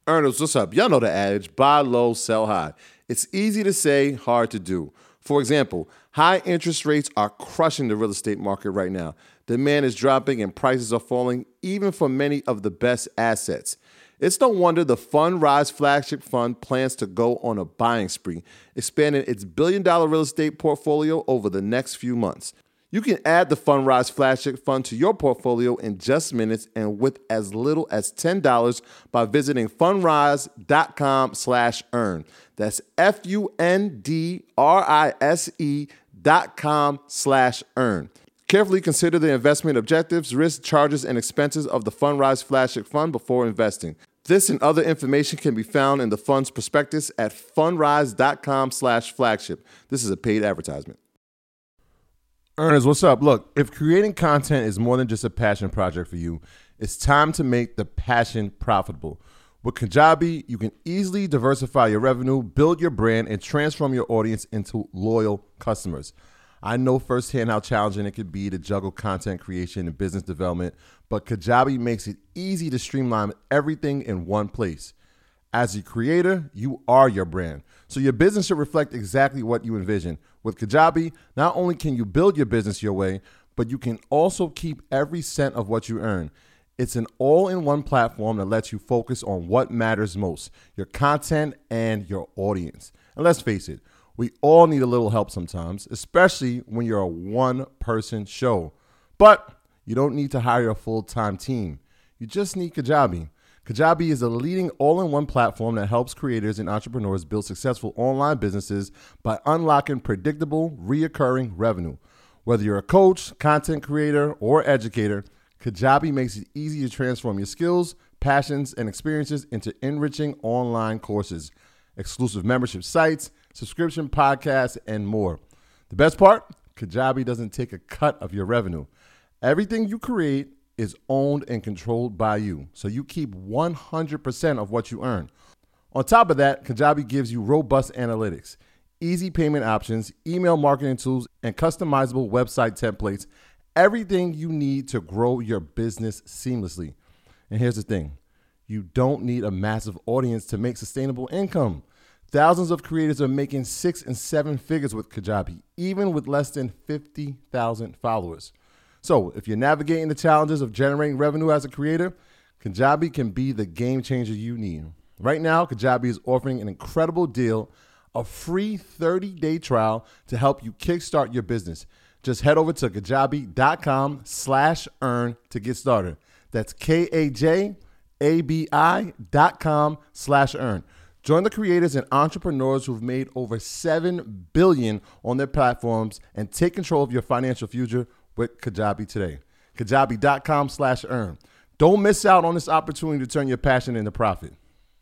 Earners, what's up? Y'all know the adage, buy low, sell high. It's easy to say, hard to do. For example, high interest rates are crushing the real estate market right now. Demand is dropping and prices are falling, even for many of the best assets. It's no wonder the Fundrise flagship fund plans to go on a buying spree, expanding its billion-dollar real estate portfolio over the next few months. You can add the Fundrise flagship fund to your portfolio in just minutes and with as little as $10 by visiting fundrise.com/earn. That's FUNDRISE.com/earn. Carefully consider the investment objectives, risks, charges, and expenses of the Fundrise flagship fund before investing. This and other information can be found in the fund's prospectus at fundrise.com/flagship. This is a paid advertisement. Earners, what's up? Look, if creating content is more than just a passion project for you, it's time to make the passion profitable. With Kajabi, you can easily diversify your revenue, build your brand, and transform your audience into loyal customers. I know firsthand how challenging it could be to juggle content creation and business development, but Kajabi makes it easy to streamline everything in one place. As a creator, you are your brand, so your business should reflect exactly what you envision. With Kajabi, not only can you build your business your way, but you can also keep every cent of what you earn. It's an all-in-one platform that lets you focus on what matters most, your content and your audience. And let's face it, we all need a little help sometimes, especially when you're a one-person show. But you don't need to hire a full-time team. You just need Kajabi. Kajabi is a leading all-in-one platform that helps creators and entrepreneurs build successful online businesses by unlocking predictable, reoccurring revenue. Whether you're a coach, content creator, or educator, Kajabi makes it easy to transform your skills, passions, and experiences into enriching online courses, exclusive membership sites, subscription podcasts, and more. The best part? Kajabi doesn't take a cut of your revenue. Everything you create is owned and controlled by you, so you keep 100% of what you earn. On top of that, Kajabi gives you robust analytics, easy payment options, email marketing tools, and customizable website templates, everything you need to grow your business seamlessly. And here's the thing, you don't need a massive audience to make sustainable income. Thousands of creators are making 6 and 7 figures with Kajabi, even with less than 50,000 followers. So if you're navigating the challenges of generating revenue as a creator, Kajabi can be the game changer you need. Right now, Kajabi is offering an incredible deal, a free 30-day trial to help you kickstart your business. Just head over to kajabi.com/earn to get started. That's KAJABI.com/earn. Join the creators and entrepreneurs who've made over $7 billion on their platforms and take control of your financial future with Kajabi today. Kajabi.com/earn. Don't miss out on this opportunity to turn your passion into profit.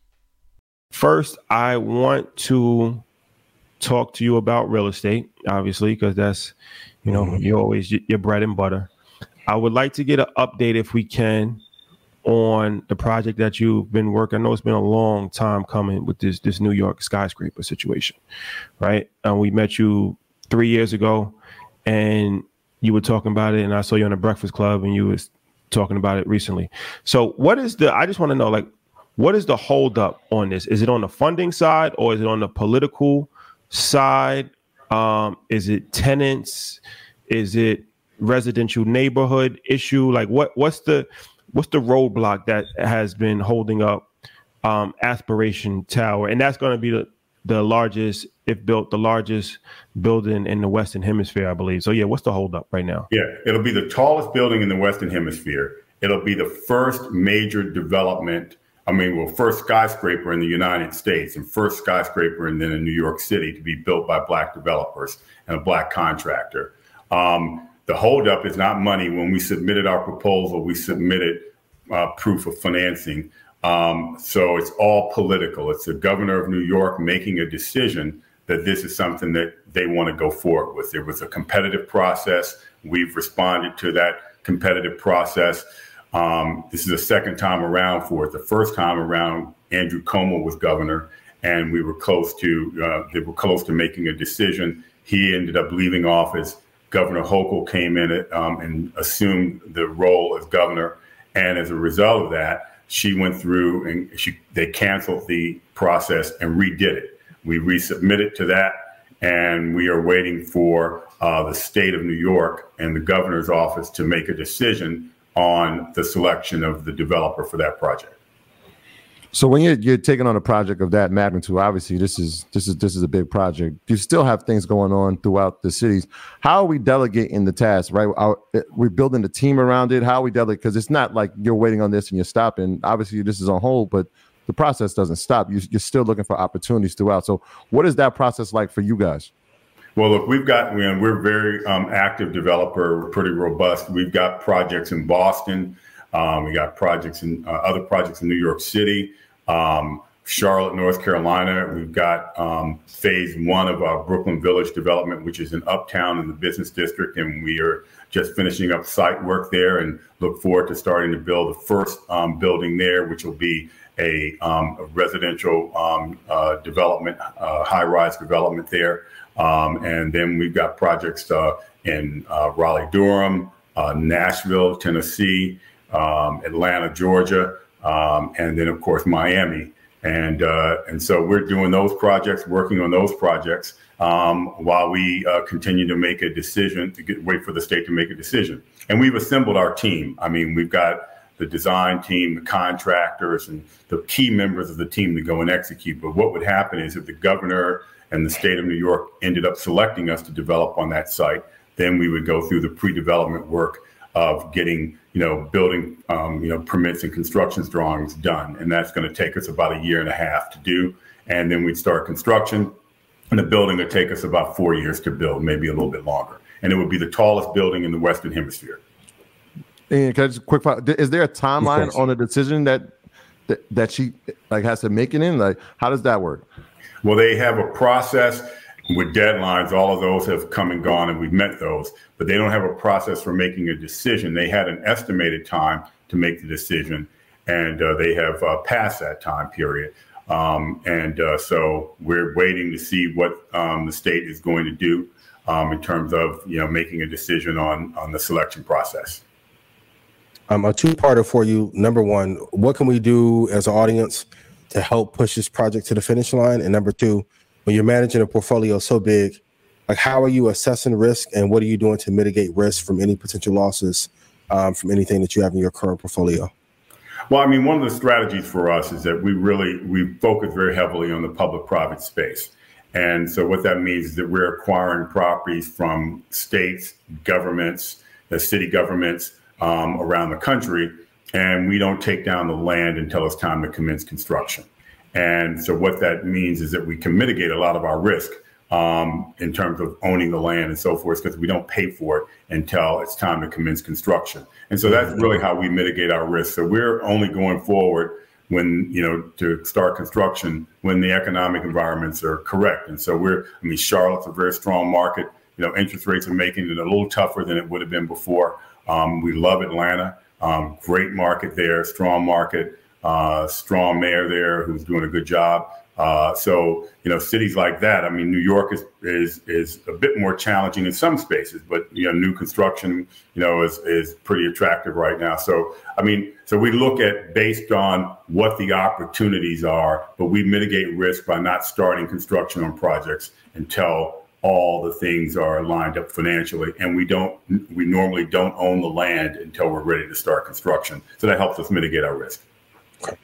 First, I want to talk to you about real estate, obviously, because that's, you're always your bread and butter. I would like to get an update, if we can, on the project that you've been working. I know it's been a long time coming with this New York skyscraper situation, right? We met you 3 years ago, and you were talking about it, and I saw you on the Breakfast Club, and you was talking about it recently. So I just want to know, what is the holdup on this? Is it on the funding side, or is it on the political side? Is it tenants? Is it residential neighborhood issue? What's the roadblock that has been holding up Aspiration Tower? And that's going to be the largest, if built, the largest building in the Western Hemisphere, I believe. So, what's the holdup right now? Yeah, it'll be the tallest building in the Western Hemisphere. It'll be the first major development, first skyscraper in the United States and first skyscraper in New York City to be built by Black developers and a Black contractor. The holdup is not money. When we submitted our proposal, we submitted proof of financing. So it's all political. It's the governor of New York making a decision that this is something that they want to go forward with. It was a competitive process. We've responded to that competitive process. This is the second time around for it. The first time around, Andrew Cuomo was governor, and they were close to making a decision. He ended up leaving office. Governor Hochul came in and assumed the role as governor. And as a result of that, she went through and they canceled the process and redid it. We resubmitted to that, and we are waiting for the state of New York and the governor's office to make a decision on the selection of the developer for that project. So when you're taking on a project of that magnitude, obviously this is a big project. You still have things going on throughout the cities. How are we delegating the task? Right, we're building a team around it. How are we delegate? Because it's not like you're waiting on this and you're stopping. Obviously, this is on hold, but the process doesn't stop. You're still looking for opportunities throughout. So what is that process like for you guys? Well, look, we're very active developer. We're pretty robust. We've got projects in Boston. We got projects in other projects in New York City, Charlotte, North Carolina. We've got phase 1 of our Brooklyn Village development, which is in Uptown in the business district. And we are just finishing up site work there and look forward to starting to build the first building there, which will be a residential development, high-rise development there. And then we've got projects in Raleigh-Durham, Nashville, Tennessee, Atlanta, Georgia, and then, of course, Miami. And so we're doing those projects, working on those projects while we continue to make a decision, wait for the state to make a decision. And we've assembled our team. I mean, we've got the design team, the contractors, and the key members of the team to go and execute. But what would happen is if the governor and the state of New York ended up selecting us to develop on that site, then we would go through the pre-development work of getting, building, permits and construction drawings done. And that's going to take us about 1.5 years to do. And then we'd start construction, and the building would take us about 4 years to build, maybe a little bit longer. And it would be the tallest building in the Western Hemisphere. And can I just quick, is there a timeline on a decision that she has to make it in? Like, how does that work? Well, they have a process with deadlines. All of those have come and gone, and we've met those. But they don't have a process for making a decision. They had an estimated time to make the decision, and they have passed that time period. So we're waiting to see what the state is going to do in terms of making a decision on the selection process. A two-parter for you. Number one, what can we do as an audience to help push this project to the finish line? And number two, when you're managing a portfolio so big, how are you assessing risk, and what are you doing to mitigate risk from any potential losses from anything that you have in your current portfolio? Well, I mean, one of the strategies for us is that we focus very heavily on the public-private space. And so what that means is that we're acquiring properties from states, governments, the city governments, around the country, and we don't take down the land until it's time to commence construction. And so what that means is that we can mitigate a lot of our risk in terms of owning the land and so forth, because we don't pay for it until it's time to commence construction. And so that's really how we mitigate our risk. So we're only going forward when, to start construction when the economic environments are correct. And so Charlotte's a very strong market. Interest rates are making it a little tougher than it would have been before. We love Atlanta, great market there, strong market, strong mayor there who's doing a good job. So cities like that. New York is a bit more challenging in some spaces, but new construction, is pretty attractive right now. So we look at based on what the opportunities are, but we mitigate risk by not starting construction on projects until all the things are lined up financially, and we normally don't own the land until we're ready to start construction. So that helps us mitigate our risk. Okay.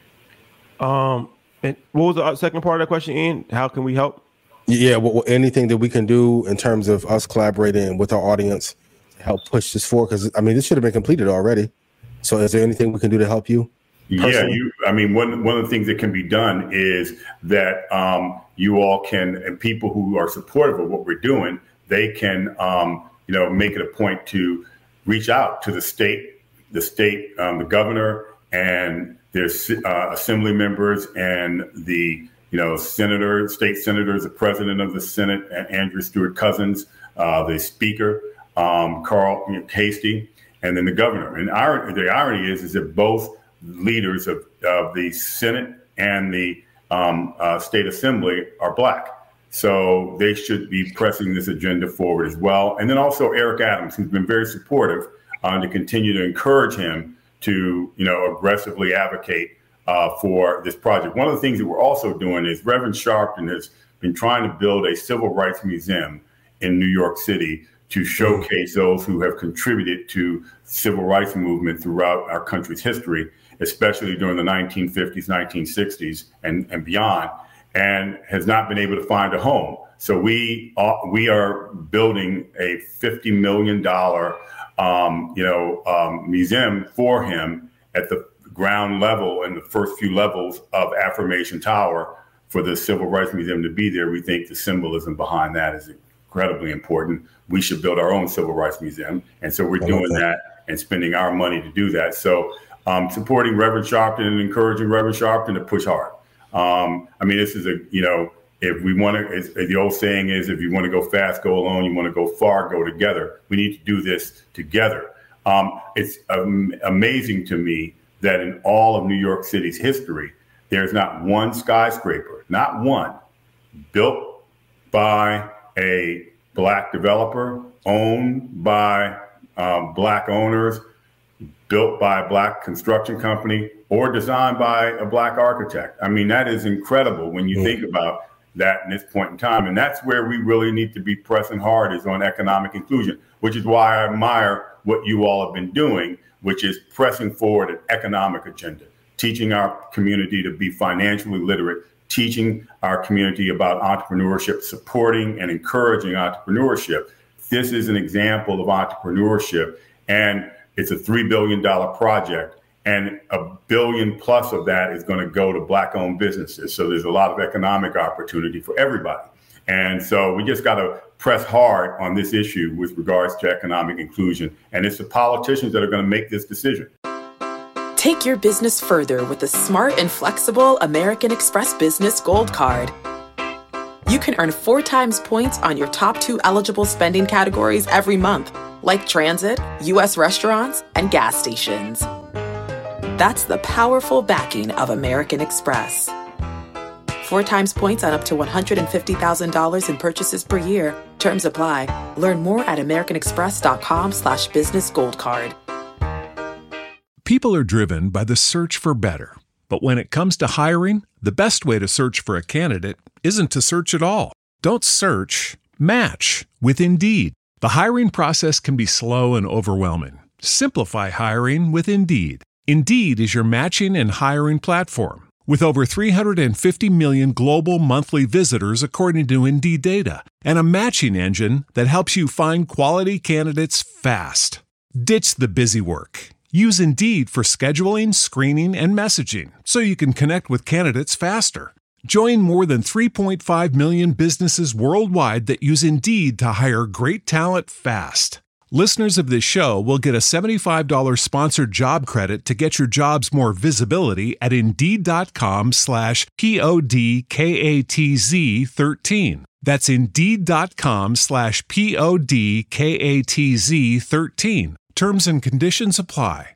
And what was the second part of that question, Ian? How can we help? Yeah, anything that we can do in terms of us collaborating with our audience to help push this forward? Because this should have been completed already. So is there anything we can do to help you? Personally? Yeah, one of the things that can be done is that you all can, and people who are supportive of what we're doing, they can, make it a point to reach out to the state, the governor, and their assembly members, and the state senators, the president of the Senate, Andrew Stewart Cousins, the speaker, Carl Hastie, and then the governor. And the irony is that both leaders of the Senate and the state assembly are Black. So they should be pressing this agenda forward as well. And then also Eric Adams, who's been very supportive, to continue to encourage him to, aggressively advocate for this project. One of the things that we're also doing is Reverend Sharpton has been trying to build a civil rights museum in New York City to showcase those who have contributed to civil rights movement throughout our country's history, especially during the 1950s, 1960s, and beyond, and has not been able to find a home. So we are building a $50 million, museum for him at the ground level and the first few levels of Affirmation Tower for the Civil Rights Museum to be there. We think the symbolism behind that is incredibly important. We should build our own Civil Rights Museum. And so we're doing that and spending our money to do that. So supporting Reverend Sharpton and encouraging Reverend Sharpton to push hard. This is if we want to, as the old saying is, if you want to go fast, go alone. You want to go far, go together. We need to do this together. It's amazing to me that in all of New York City's history, there's not one skyscraper, not one, built by a Black developer, owned by Black owners, built by a Black construction company, or designed by a Black architect. I mean, that is incredible when you think about that in this point in time. And that's where we really need to be pressing hard, is on economic inclusion, which is why I admire what you all have been doing, which is pressing forward an economic agenda, teaching our community to be financially literate, teaching our community about entrepreneurship, supporting and encouraging entrepreneurship. This is an example of entrepreneurship, and it's a $3 billion project, and $1 billion plus of that is going to go to Black-owned businesses. So there's a lot of economic opportunity for everybody. And so we just got to press hard on this issue with regards to economic inclusion. And it's the politicians that are going to make this decision. Take your business further with the smart and flexible American Express Business Gold Card. You can earn 4 times points on your top 2 eligible spending categories every month, like transit, U.S. restaurants, and gas stations. That's the powerful backing of American Express. 4 times points on up to $150,000 in purchases per year. Terms apply. Learn more at americanexpress.com/business gold card. People are driven by the search for better. But when it comes to hiring, the best way to search for a candidate isn't to search at all. Don't search, match with Indeed. The hiring process can be slow and overwhelming. Simplify hiring with Indeed. Indeed is your matching and hiring platform. With over 350 million global monthly visitors according to Indeed data, and a matching engine that helps you find quality candidates fast. Ditch the busy work. Use Indeed for scheduling, screening, and messaging so you can connect with candidates faster. Join more than 3.5 million businesses worldwide that use Indeed to hire great talent fast. Listeners of this show will get a $75 sponsored job credit to get your jobs more visibility at Indeed.com/PODKATZ13. That's Indeed.com/PODKATZ13. Terms and conditions apply.